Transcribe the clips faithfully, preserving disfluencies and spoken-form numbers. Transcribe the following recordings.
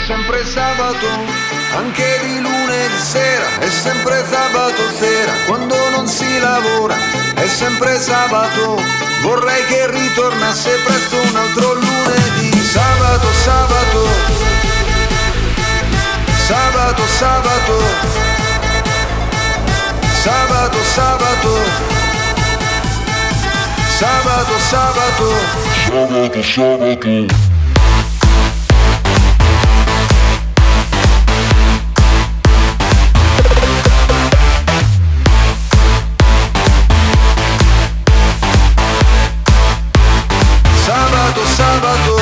sempre sabato, anche di lunedì sera, è sempre sabato sera, quando non si lavora, è sempre sabato, vorrei che ritornasse presto un altro lunedì, sabato, sabato, sabato, sabato, sabato, sabato, sabato, sabato, sabato, sabato. Sabato, sabato,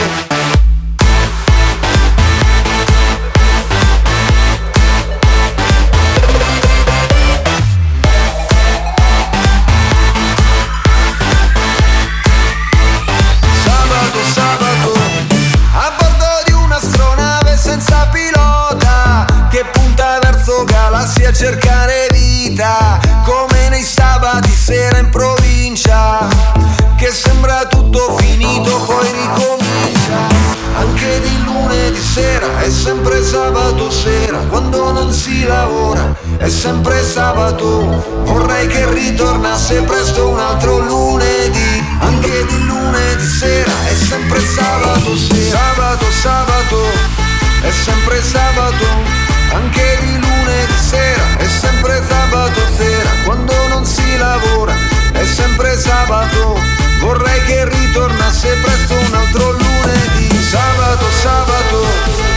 sabato, sabato, a bordo di un'astronave senza pilota che punta verso galassie a cercare vita, come nei sabati sera in provincia, che sembra tutto finito poi ricomincia, anche di lunedì sera, è sempre sabato sera, quando non si lavora, è sempre sabato, vorrei che ritornasse presto un altro lunedì, anche di lunedì sera, è sempre sabato sera, sabato, sabato, è sempre sabato, anche di lunedì sera, è sempre sabato sera, quando non si lavora, è sempre sabato, vorrei che ritornasse presto un altro lunedì, sabato, sabato,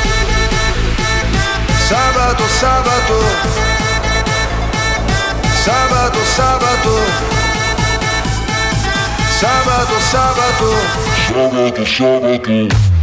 sabato, sabato, sabato, sabato, sabato, sabato, sabato, sabato.